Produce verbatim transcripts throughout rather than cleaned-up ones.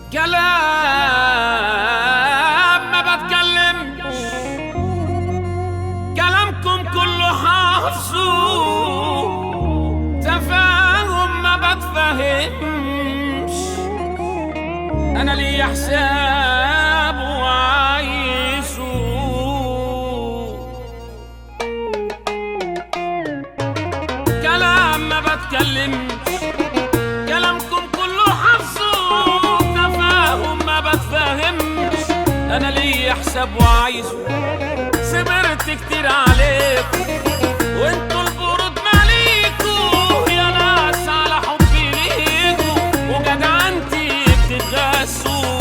كلام ما بتكلمش، كلامكم كله حافظه، تفاهم ما بتفهمش. انا لي حساب وعايشه، كلام ما بتكلمش، كلامكم كله حافظه، تفاهم ما بتفهمش. انا لي حساب وعايزه، صبرت كتير عليكم وانتوا البرود ماليكوا، يا ناس على حبي ليكوا وجدعنتي بتتغسوا.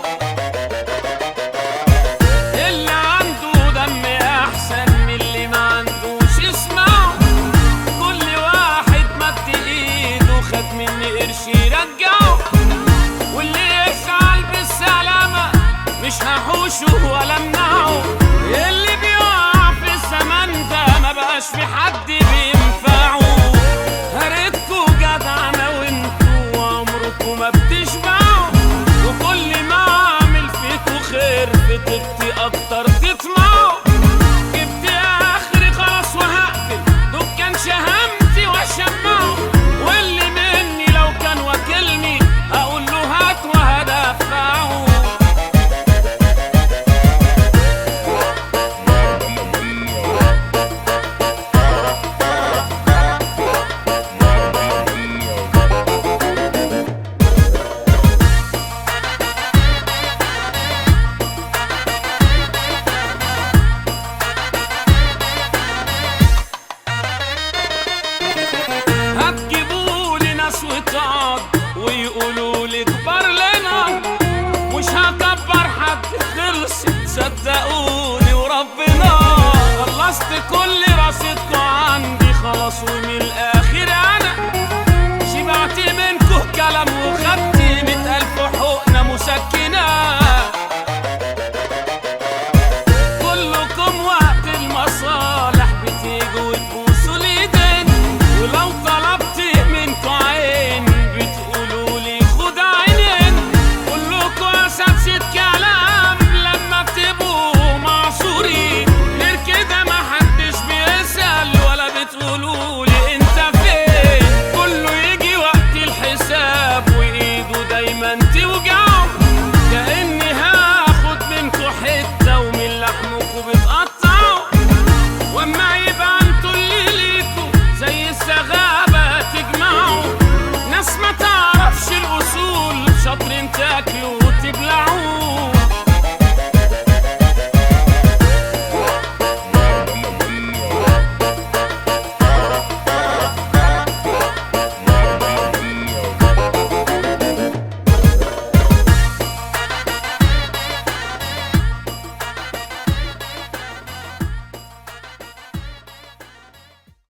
اللي عنده دم احسن من اللي ما عندوش، اسمعوا كل واحد مد ايده خد مني قرش يرجعه، واللي يزعل بالسلامة مش هحوشه ولا امنعه. اللي بيقع في الزمن ده ما بقاش في حد بينفعه. هريتكوا جدعنة وانتوا عمركوا ما بتشبعوا، وكل ما اعمل فيكوا خير في طيبتي اكتر تطمعوا. جبت اخري خلاص وهقفل دكان شهامتي واشمعه، واللي مني لو كان واكلني هقول له هات وهدفعه. هتجيبولي ناس وتقعد ويقولوا لي كبر لنا، مش هكبر حد، خلصت صدقوني وربنا. خلصت كل